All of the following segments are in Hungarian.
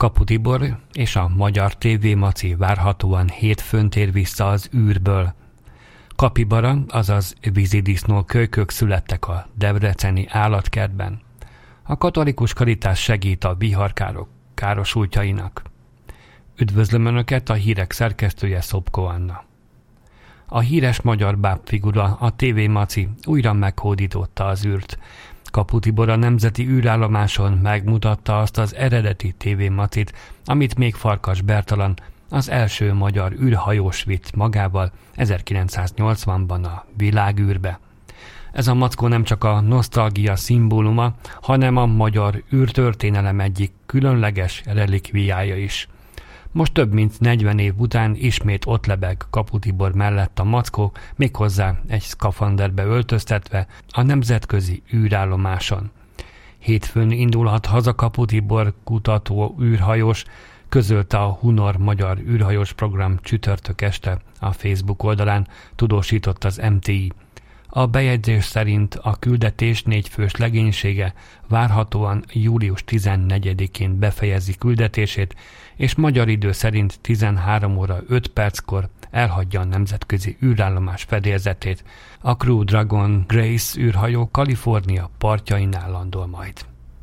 Kapu Tibor és a Magyar TV Maci várhatóan hétfőn tér vissza az űrből. Kapibara, azaz vízidisznó kölykök születtek a debreceni állatkertben. A katolikus karitás segít a viharkárok károsultjainak. Üdvözlöm Önöket, a hírek szerkesztője Szopko Anna. A híres magyar bábfigura, a TV Maci újra meghódította az űrt. Kapu Tibor a nemzeti űrállomáson megmutatta azt az eredeti TV Macit, amit még Farkas Bertalan, az első magyar űrhajós vitt magával 1980-ban a világűrbe. Ez a mackó nem csak a nosztalgia szimbóluma, hanem a magyar űrtörténelem egyik különleges relikviája is. Most több mint 40 év után ismét ott lebeg Kapu Tibor mellett a mackó, méghozzá egy szkafanderbe öltöztetve a nemzetközi űrállomáson. Hétfőn indulhat haza Kapu Tibor kutató űrhajós, közölte a Hunor magyar űrhajós program csütörtök este a Facebook oldalán, tudósított az MTI. A bejegyzés szerint a küldetés 4 fős legénysége várhatóan július 14-én befejezi küldetését, és magyar idő szerint 13 óra 5 perckor elhagyja a nemzetközi űrállomás fedélzetét. A Crew Dragon Grace űrhajó Kalifornia partjainál landol majd.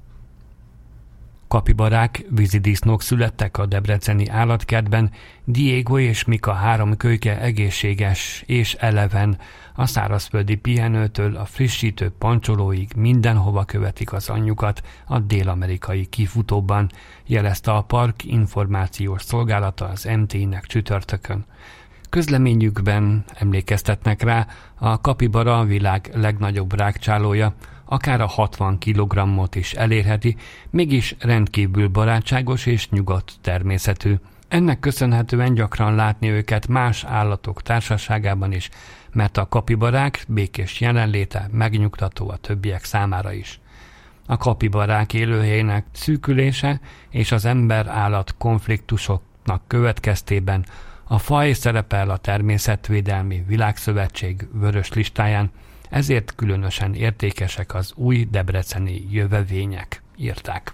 Kapibarák, vízidisznók születtek a debreceni állatkertben, Diego és Mika 3 kölyke egészséges és eleven, a szárazföldi pihenőtől a frissítő pancsolóig mindenhova követik az anyjukat a dél-amerikai kifutóban, jelezte a park információs szolgálata az MT-nek csütörtökön. Közleményükben emlékeztetnek rá, a kapibara a világ legnagyobb rágcsálója, akár a 60 kg-ot is elérheti, mégis rendkívül barátságos és nyugodt természetű. Ennek köszönhetően gyakran látni őket más állatok társaságában is, mert a kapibarák békés jelenléte megnyugtató a többiek számára is. A kapibarák élőhelyének szűkülése és az ember-állat konfliktusoknak következtében a faj szerepel a Természetvédelmi Világszövetség vörös listáján, ezért különösen értékesek az új debreceni jövevények, írták.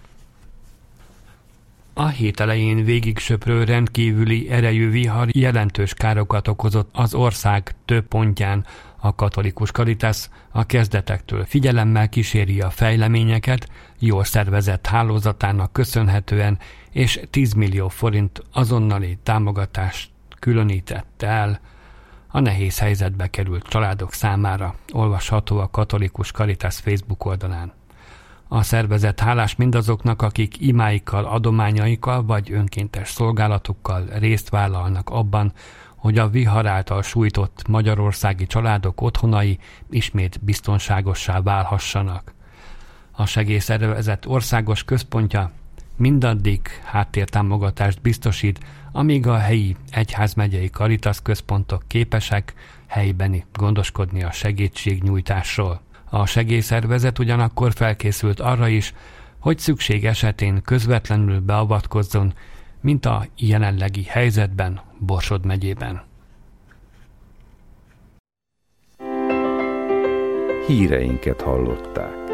A hét elején végig söprő rendkívüli erejű vihar jelentős károkat okozott az ország több pontján. A katolikus Caritas a kezdetektől figyelemmel kíséri a fejleményeket, jól szervezett hálózatának köszönhetően, és 10 millió forint azonnali támogatást különített el a nehéz helyzetbe került családok számára, olvasható a katolikus Caritas Facebook oldalán. A szervezet hálás mindazoknak, akik imáikkal, adományaikkal vagy önkéntes szolgálatukkal részt vállalnak abban, hogy a vihar által sújtott magyarországi családok otthonai ismét biztonságossá válhassanak. A segélyszervezet országos központja mindaddig háttértámogatást biztosít, amíg a helyi egyházmegyei Caritas központok képesek helybeni gondoskodni a segítségnyújtásról. A segélyszervezet ugyanakkor felkészült arra is, hogy szükség esetén közvetlenül beavatkozzon, mint a jelenlegi helyzetben Borsod megyében. Híreinket hallották.